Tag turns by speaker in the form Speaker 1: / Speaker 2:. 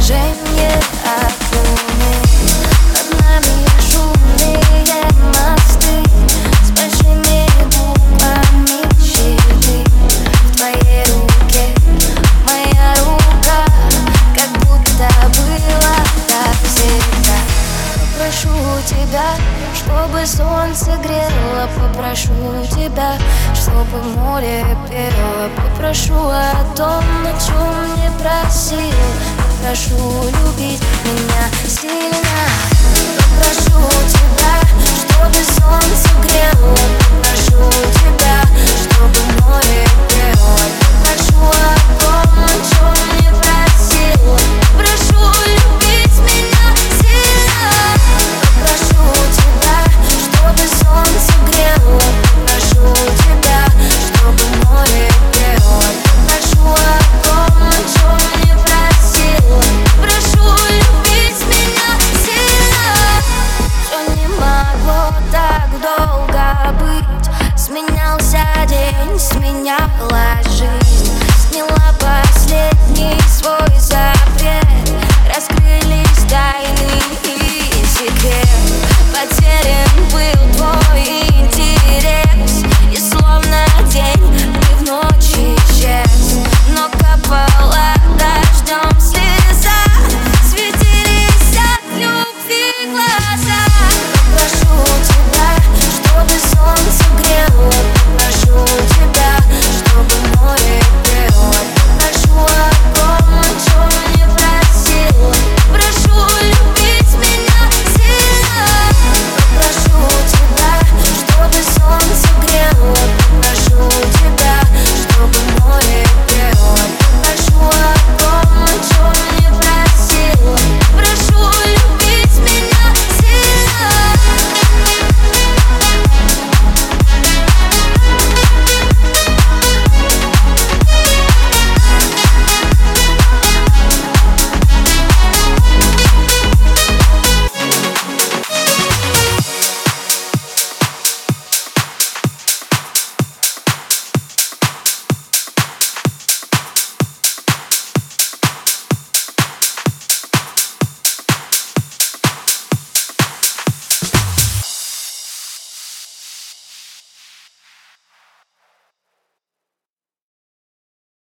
Speaker 1: отражение от луны. Над нами шумные мосты с большими буквами щиты. В твоей руке моя рука, как будто было так всегда. Попрошу тебя, чтобы солнце грело, попрошу тебя, чтобы море пело, попрошу о том, о чем не просил, попрошу любить меня сильно. Попрошу тебя, чтобы солнце грело, попрошу тебя, чтобы море пело, попрошу о том, о чем не просил, попрошу любить меня сильно. Попрошу тебя, чтобы солнце грело, попрошу тебя, чтобы море пело, попрошу о том, о чем не просил, прошу любить меня сильно. Все не могло так долго быть. Сменялся день, сменялась жизнь, сняла